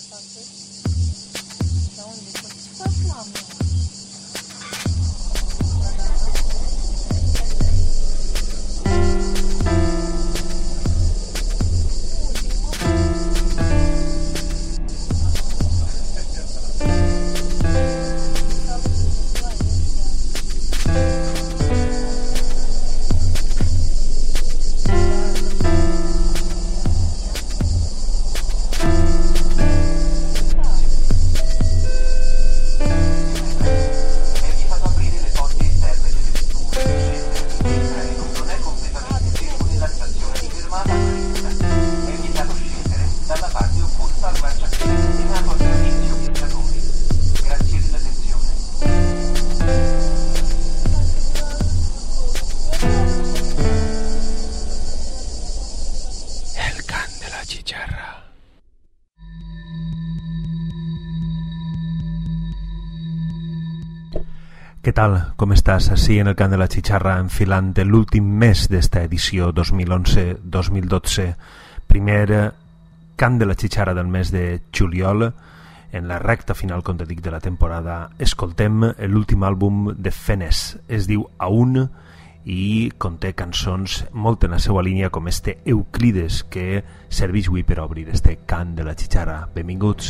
Què tal? Com estàs? Així en el Cant de la Xicharra, enfilant l'últim mes d'esta edició 2011-2012. Primer Cant de la Xicharra del mes de juliol. En la recta final, com te dic, de la temporada, escoltem l'últim àlbum de Fenes. Es diu Aún i conté cançons molt en la seva línia, com este Euclides, que serveix avui per obrir este Cant de la Xicharra. Benvinguts.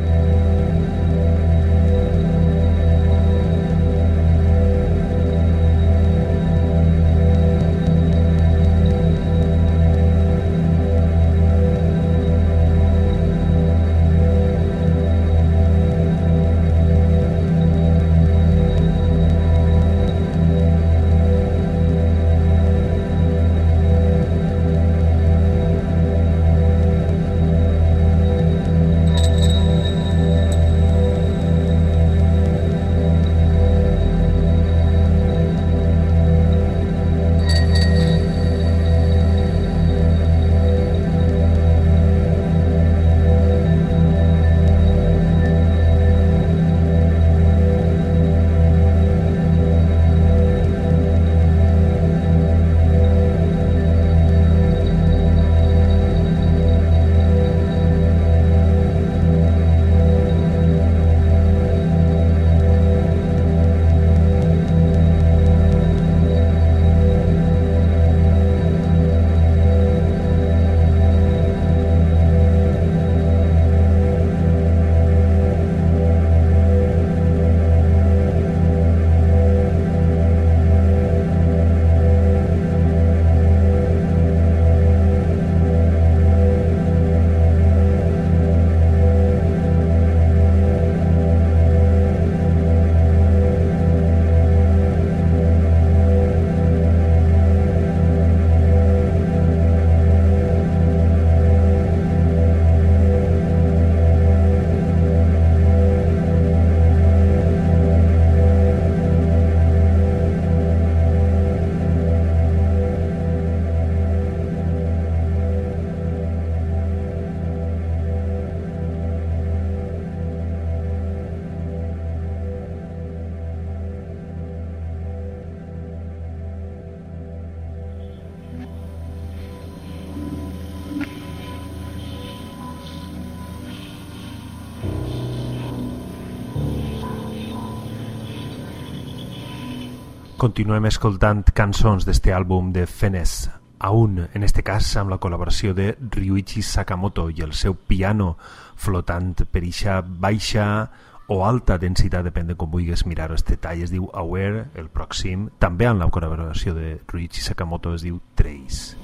Continuem escoltant cançons d'este àlbum de Fenes, Aún, en este cas amb la col·laboració de Ryuichi Sakamoto i el seu piano flotant per eixa baixa o alta densitat, depèn de com vulguis mirar este tall. Es diu Aware, el pròxim, també amb la col·laboració de Ryuichi Sakamoto, es diu Trace.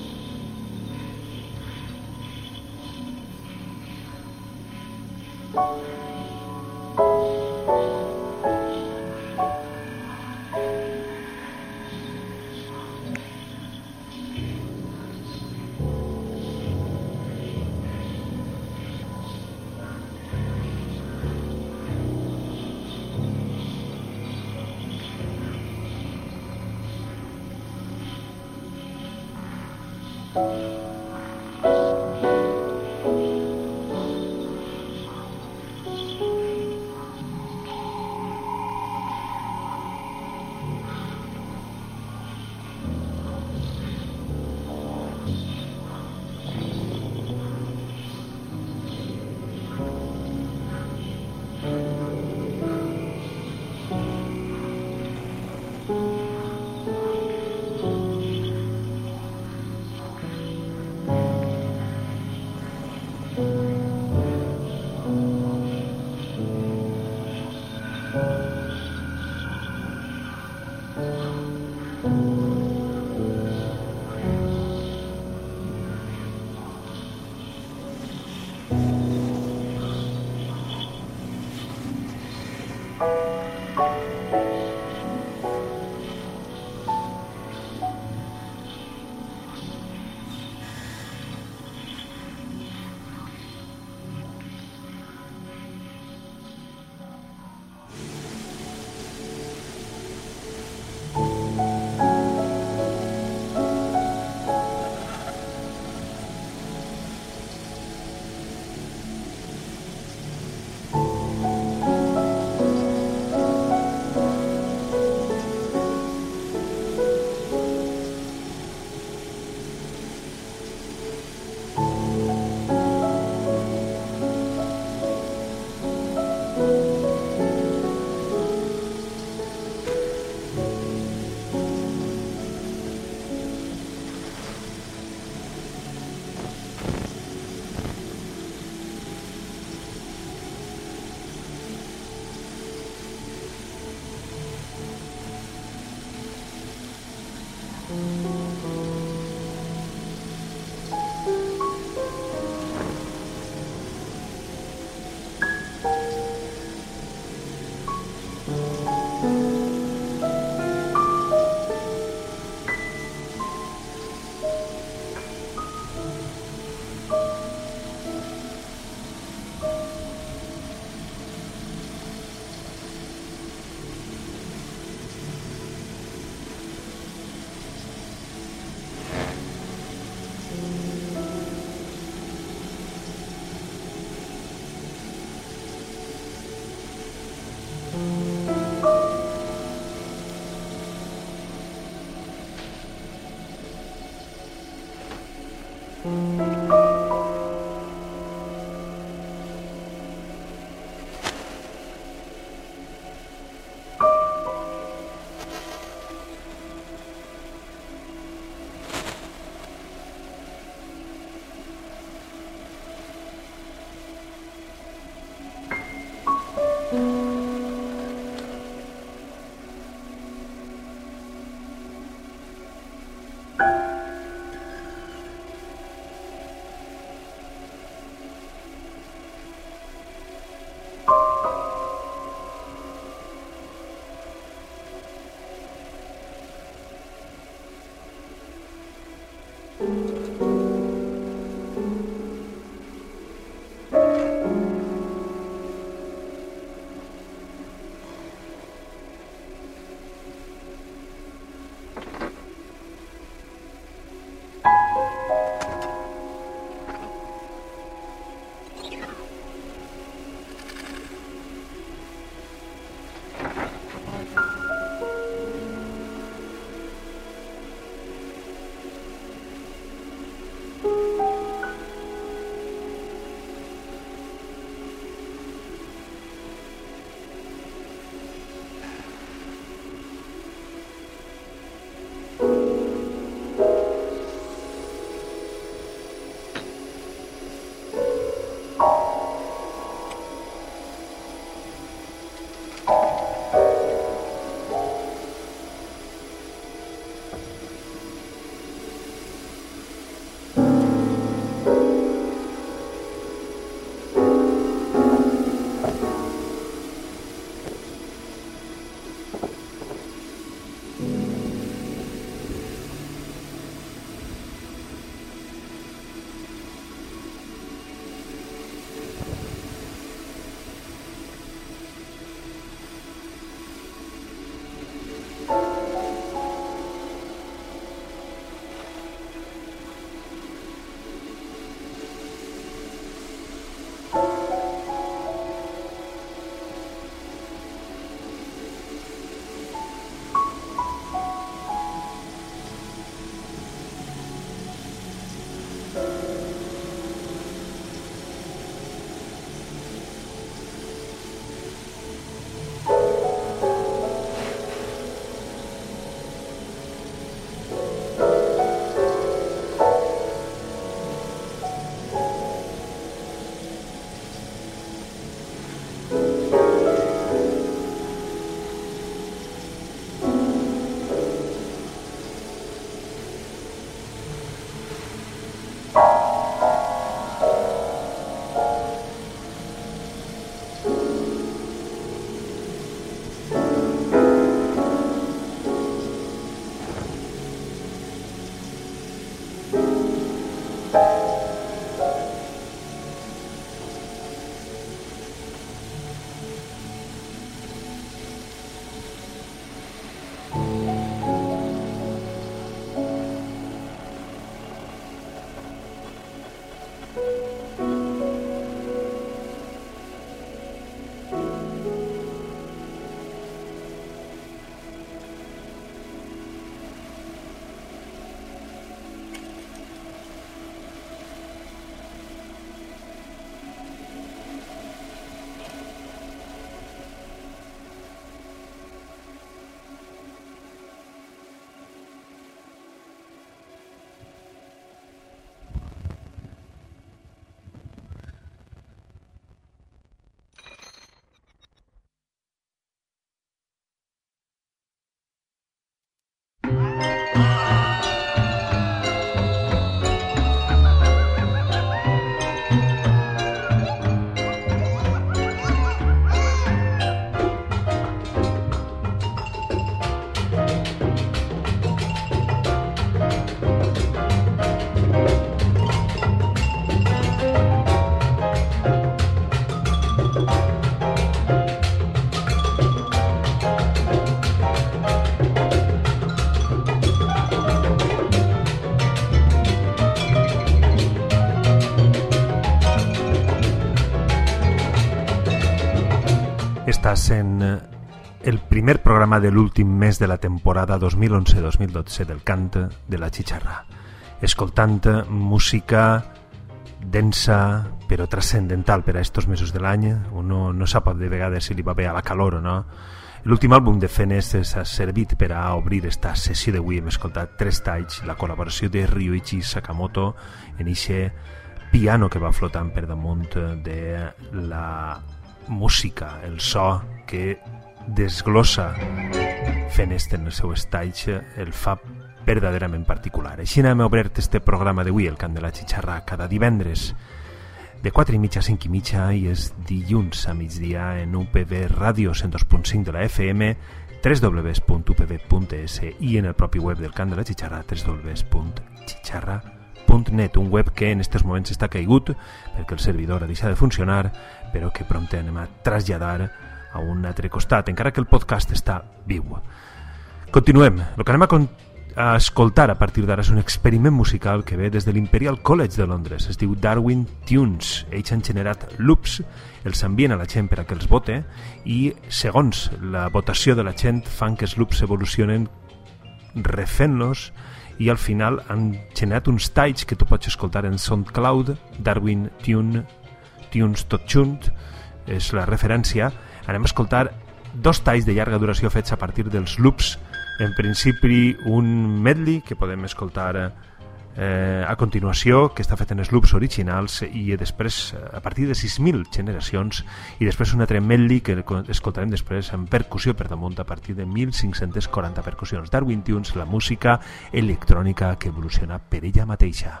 està sent el primer programa de l'últim mes de la temporada 2011-2012 del Cant de la Chicharra, escoltant música densa però trascendental per a estos mesos de l'any. Uno no sap de vegades si li va bé a la calor o no. L'últim àlbum de Fenes ha servit per a obrir esta sessió d'avui. Hem escoltat 3 talls, la col·laboració de Ryuichi Sakamoto en ixe piano que va flotant per damunt de la música, el so que desglossa Fenes en els seus talls, el fa verdaderament particular. Així hem obert este programa d'avui, el Cant de la Chicharra, cada divendres de 4:30 a 5:30 i és dilluns a migdia en UPV Ràdio 102.5 de la FM, www.upv.es i en el propi web del Cant de la Chicharra, www.chicharra.net, un web que en aquests moments està caigut perquè el servidor ha deixat de funcionar, però que prompte anem a traslladar a un altre costat, encara que el podcast està viu. Continuem. El que anem a escoltar a partir d'ara és un experiment musical que ve des de l'Imperial College de Londres. Es diu Darwin Tunes. Ells han generat loops, els envien a la gent per a que els vote i segons la votació de la gent fan que els loops evolucionen refent-los i al final han generat uns talls que tu pots escoltar en SoundCloud. Darwin Tunes tot junt és la referència. Anem a escoltar 2 talls de llarga duració fets a partir dels loops. En principi un medley que podem escoltar a continuació, que està fet en els loops originals, i després a partir de 6.000 generacions, i després un altre medley que escoltarem després en percussió per damunt a partir de 1.540 percussions. Darwin Tunes, la música electrònica que evoluciona per ella mateixa.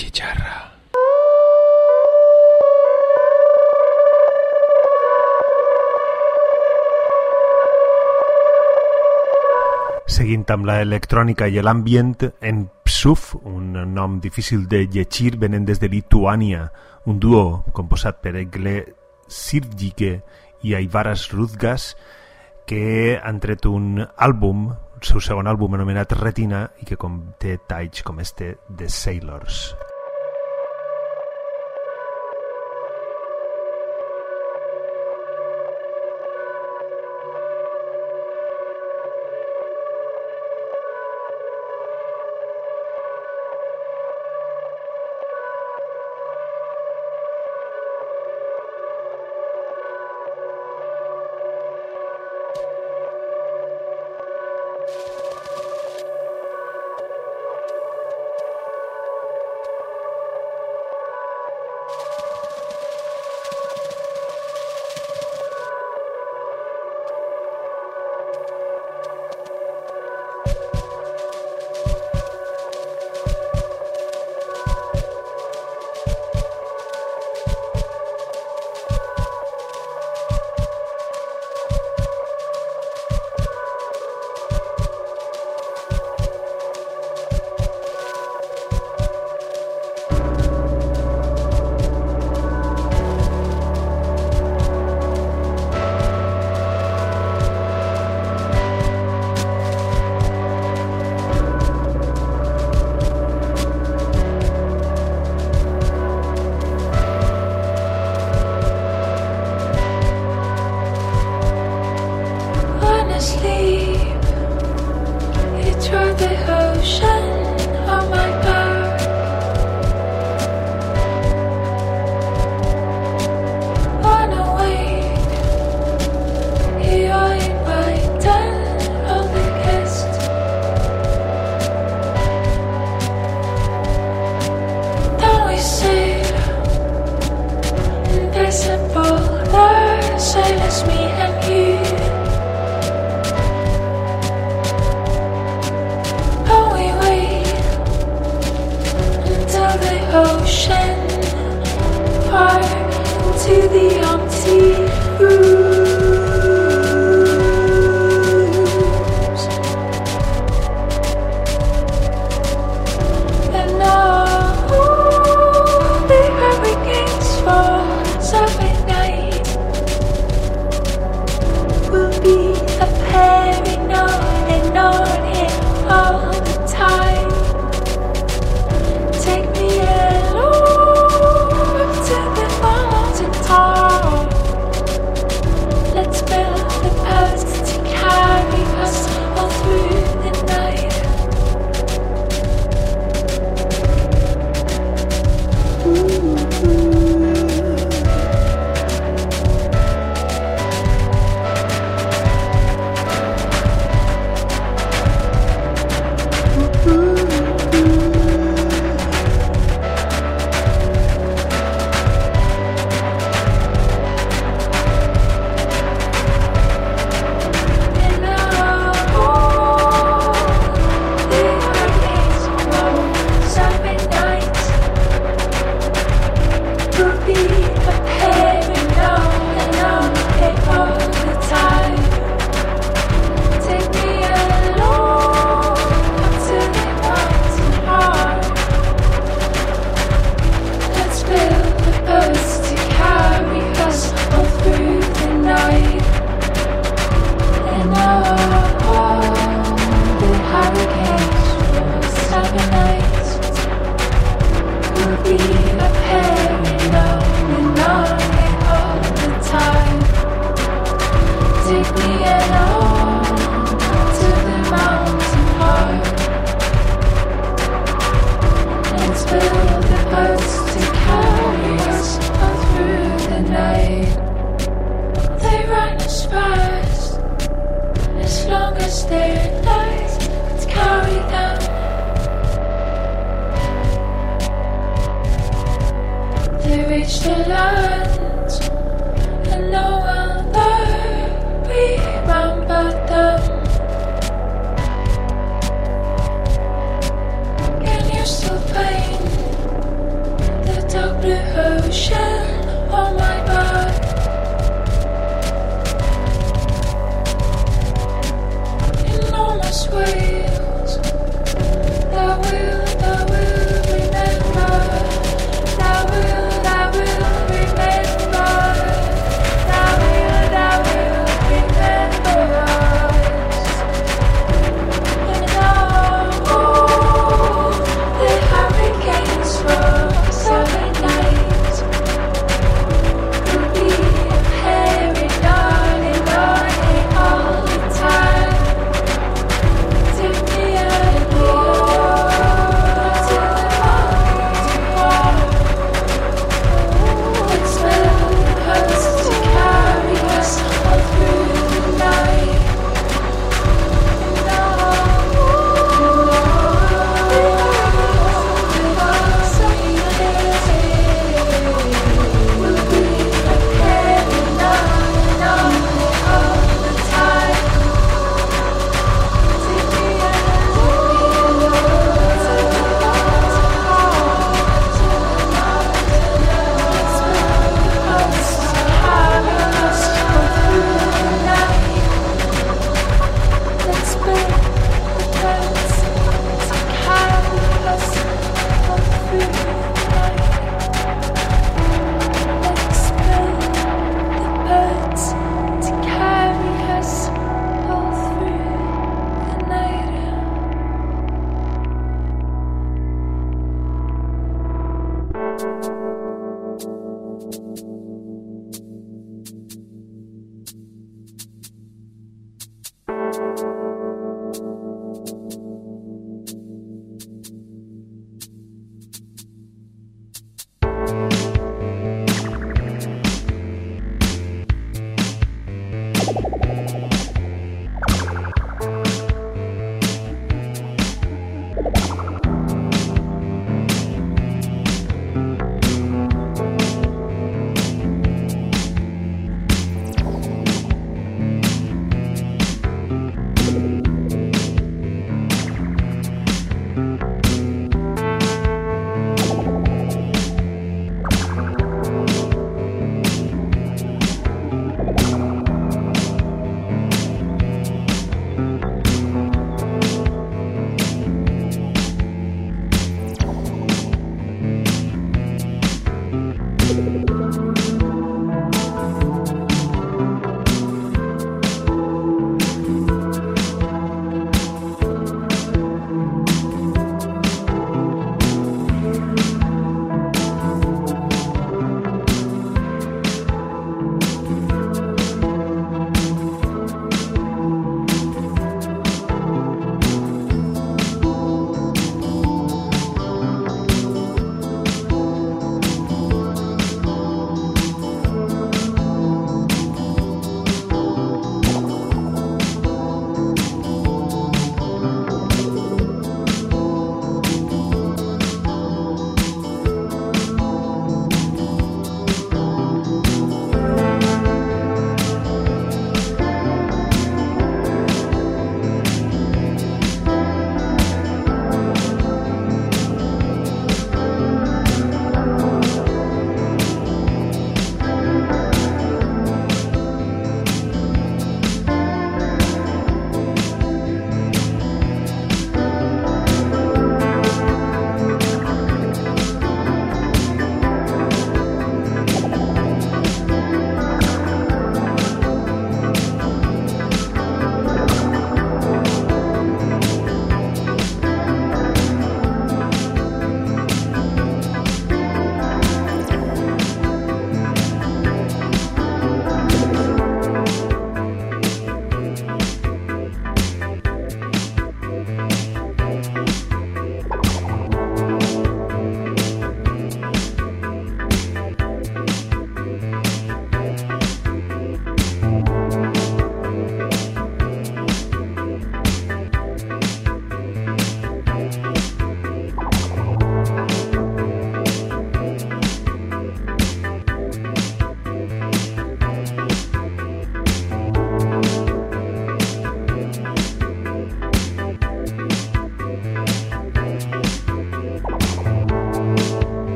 chicharra. Seguint amb l'electrònica i l'ambient, en Psuf, un nom difícil de llegir, venen des de Lituània, un duo composat per Egle Sirgike i Aivaras Rudgas, que han tret un àlbum, el seu segon àlbum anomenat Retina, i que conté talls com este de Sailors.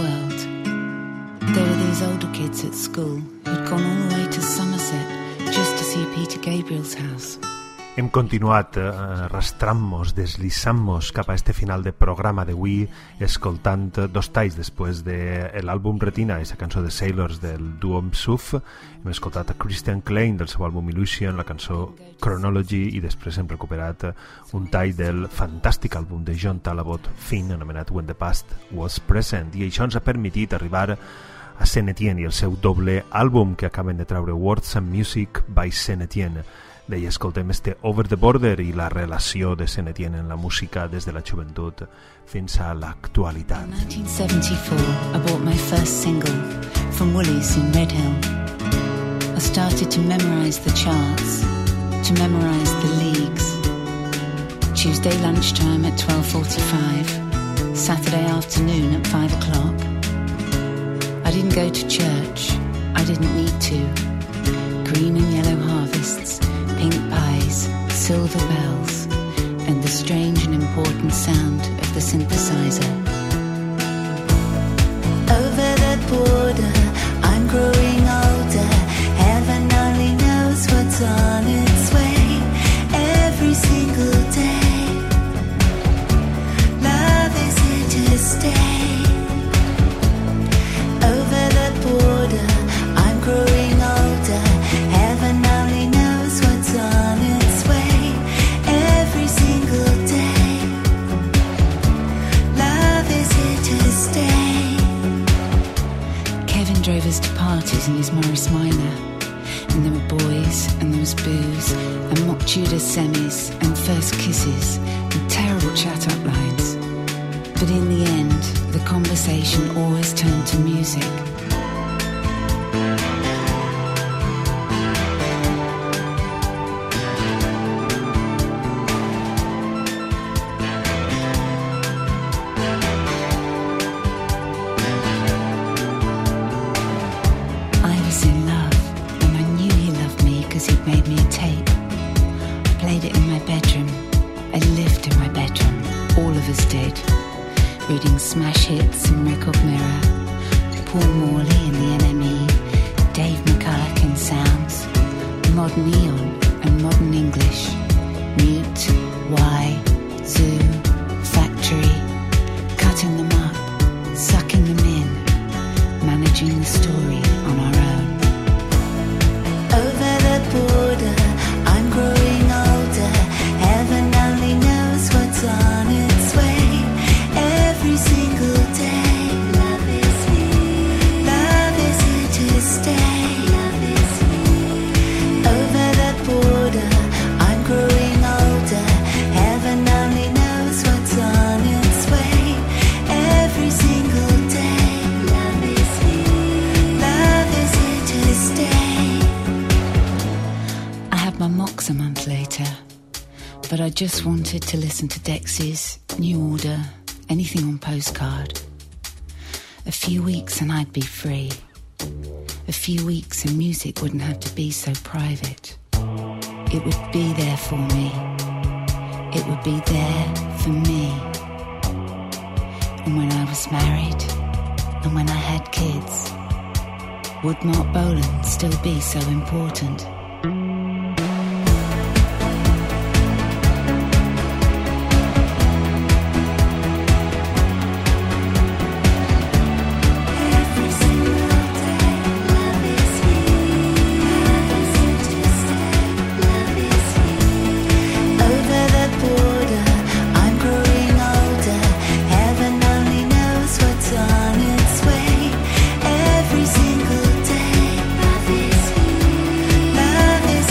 world. There were these older kids at school who'd gone all the way to Somerset just to see Peter Gabriel's house. Hem continuat arrastrant-nos, deslissant-nos cap a este final de programa d'avui, escoltant dos talls després de l'àlbum Retina, aquesta cançó de Sailors del duo Msuf. Hem escoltat a Christian Klein del seu àlbum Illusion, la cançó Chronology, i després hem recuperat un tall del fantàstic àlbum de John Talabot, Finn, anomenat When the Past Was Present, i això ens ha permetit arribar a Saint Etienne i el seu doble àlbum que acaben de treure, Words and Music by Saint Etienne. D'ahir escoltem este Over the Border i la relació de Saint Etienne en la música des de la joventut fins a l'actualitat. In 1974, I bought my first single from Woolies in Redhill. I started to memorize the charts, to memorize the leagues. Tuesday lunchtime at 12:45, Saturday afternoon at 5 o'clock. I didn't go to church, I didn't need to. Green and yellow harvests, pink pies, silver bells, and the strange and important sound of the synthesizer. Over the border, I'm growing older. Heaven only knows what's on its way. Every single day, love is here to stay. Over the border, I'm growing older. Heaven only knows what's on its way. Every single day, love is here to stay. Kevin drove us to parties in his Morris Minor, and there were boys and there was booze and mock Tudor semis and first kisses and terrible chat-up lines. But in the end, the conversation always turned to music. Smash hits and Record Mirror, Paul Morley and the NME, Dave McCulloch in sounds, modern Eon and modern English, Mute, Y, Zoo, Factory, cutting them up, sucking them in, managing the story on our own. Over the border, I'm growing older. Heaven only knows what's on its way. Every single day, love is here. Love is here to stay. Love is here. Over the border, I'm growing older. Heaven only knows what's on its way. Every single day, love is here. Love is here to stay. I had my mocks a month later, but I just wanted to listen to Dexys, New Order, anything on postcard. A few weeks and I'd be free. A few weeks and music wouldn't have to be so private. It would be there for me. It would be there for me. And when I was married, and when I had kids, would Mark Bolan still be so important? Love is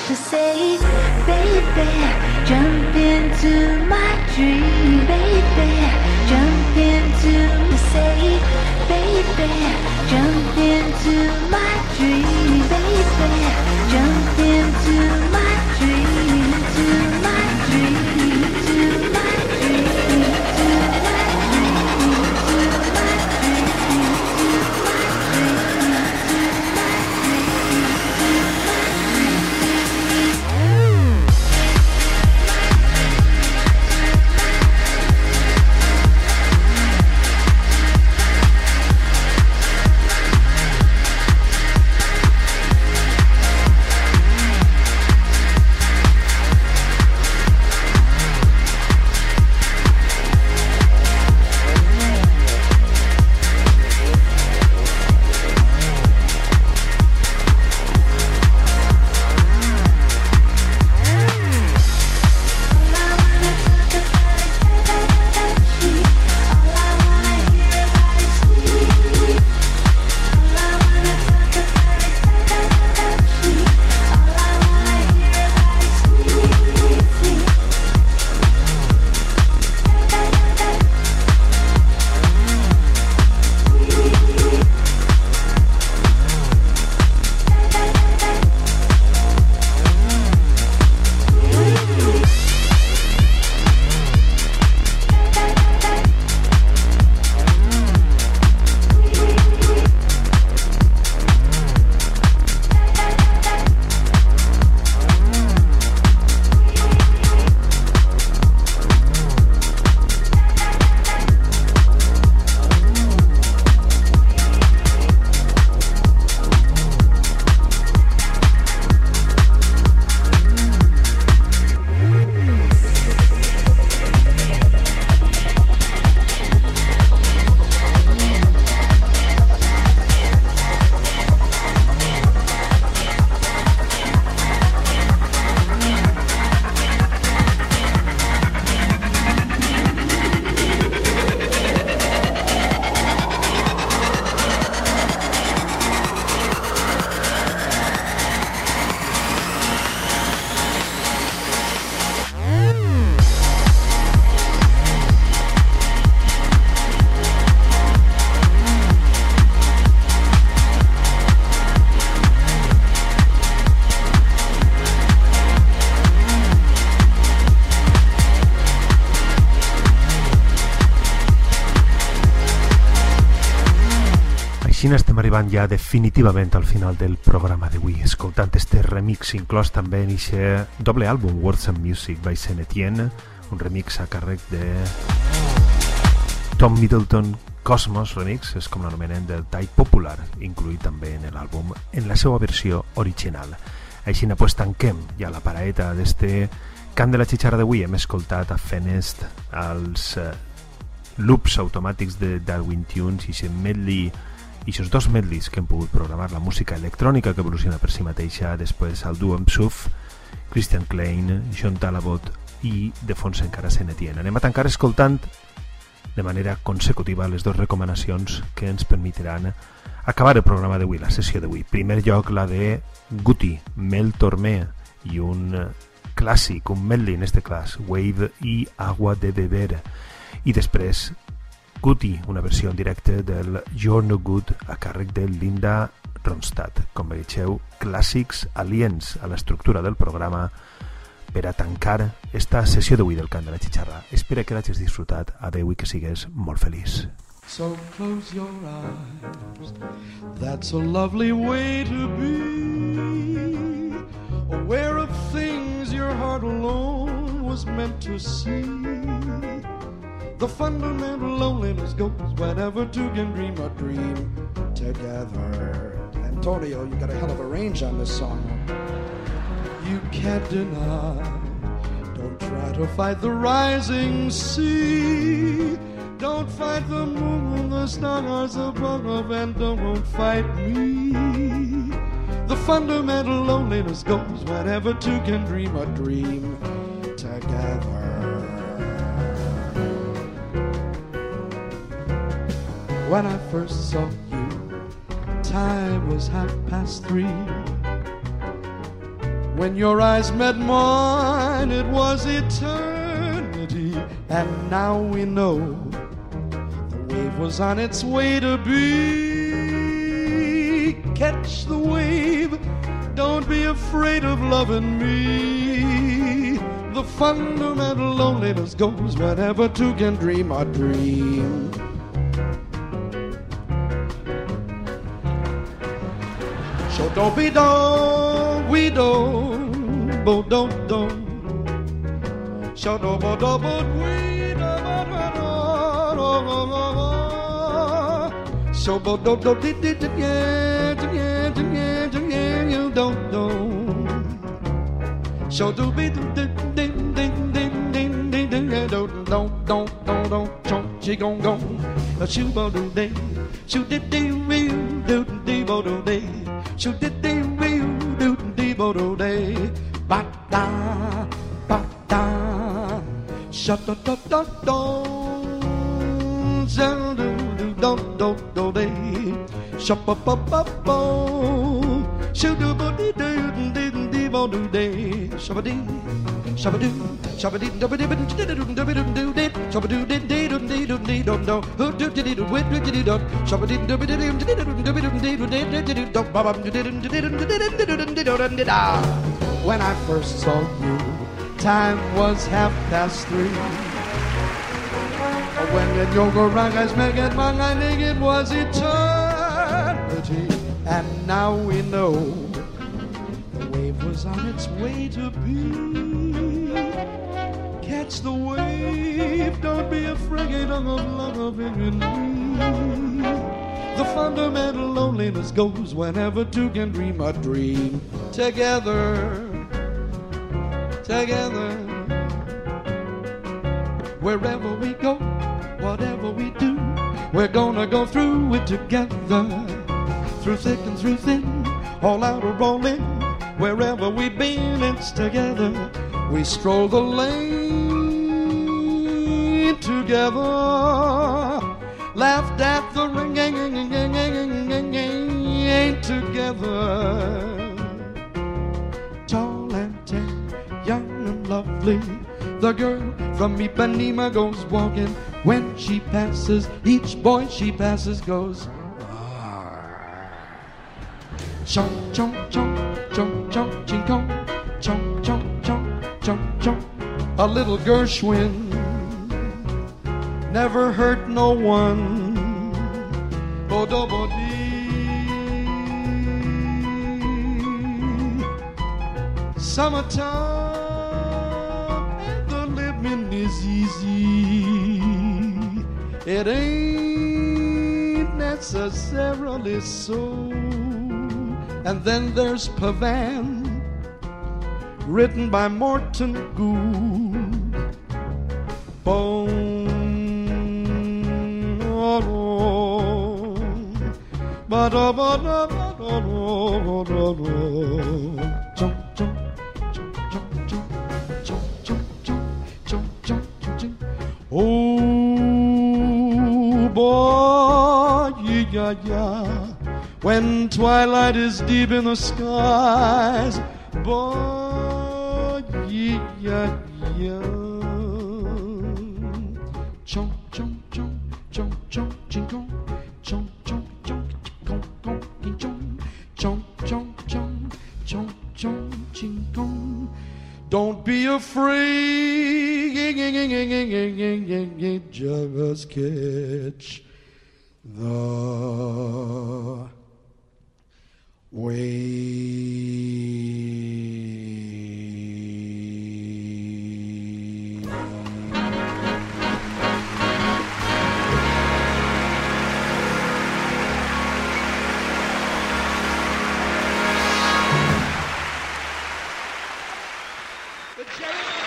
to say, baby, jump into my dream, baby, jump into, say, baby, jump into my dream, baby, jump into my dream, into my dream, into my dream, into my dream, into my dream, Així estem arribant ja definitivament al final del programa d'avui, escoltant este remix inclòs també en aquest doble àlbum Words and Music by Saint Etienne, un remix a càrrec de Tom Middleton. Cosmos Remix és com l'anomenen del tall popular, incluït també en l'àlbum en la seva versió original. Així pues tanquem ja la paraeta d'este cant de la xitxarra d'avui. Hem escoltat a Fenest els loops automàtics de Darwin Tunes i aquest medley i aquests dos medleys que hem pogut programar, la música electrònica que evoluciona per si mateixa, després el duo amb Suf, Christian Klein, John Talabot i de fons encara Saint Etienne. Anem a tancar escoltant de manera consecutiva les dues recomanacions que ens permetiran acabar el programa d'avui, la sessió d'avui. Primer lloc, la de Guti, Mel Tormé i un clàssic, un medley en este cas, Wave i Agua de Beber. I després Guti, una versió en directe del You're No Good a càrrec de Linda Ronstadt. Com veieu, clàssics aliens a l'estructura del programa per a tancar esta sessió d'avui del Cant de la Xitxarra. Espero que l'hagis disfrutat. Adeu i que sigues molt feliç. So close your eyes, that's a lovely way to be, aware of things your heart alone was meant to see. The fundamental loneliness goes whenever two can dream a dream together. Antonio, you got a hell of a range on this song. You can't deny, don't try to fight the rising sea. Don't fight the moon, the stars above, and don't fight me. The fundamental loneliness goes whenever two can dream a dream together. When I first saw you, time was 3:30. When your eyes met mine, it was eternity. And now we know the wave was on its way to be. Catch the wave, don't be afraid of loving me. The fundamental loneliness goes whenever two can dream a dream. So don't be dog, we don't, bo don't. So don't bo don't we don't. So bo don't you don't. So do be ding ding ding ding ding ding don't she gon' go shoot bo do day shoot did we do dee bo do day shoot did we do dee bo do day ba da shut the don't day shut up shoot do bo dee dee bo do day shabadee shabadoo shabadee dabadee do dee shabadoo dee dee do dee do dee do do who do dee do with dee do shabadee dabadee do dee do dee do do baba do dee do. When I first saw you, time was 3:30. When the yoga rangas make it mang, I think it was eternity. And now we know the wave was on its way to be. Catch the wave, don't be afraid of loving me. The fundamental loneliness goes whenever two can dream a dream together. Wherever we go, whatever we do, we're gonna go through it together. Through thick and through thin, all out or all in. Wherever we've been, it's together. We stroll the lane together. Laughed at the ring together. Tall and tan, young and lovely. The girl from Ipanema goes walking. When she passes, each boy she passes goes chong chong chong chong chong ching kong chong chong chong chong chong. A little Gershwin never hurt no one. Bodobodi. Summertime and the living is easy. It ain't necessarily so. And then there's Pavan, written by Morton Gould. Boom. Oh boy, yeah. When twilight is deep in the skies, boy, yeah. Chong chong chong chong chong ching kong chong chong chong kong kong king chong chong chong chong chong chong ching kong. Don't be afraid, just catch the wave. The Jerry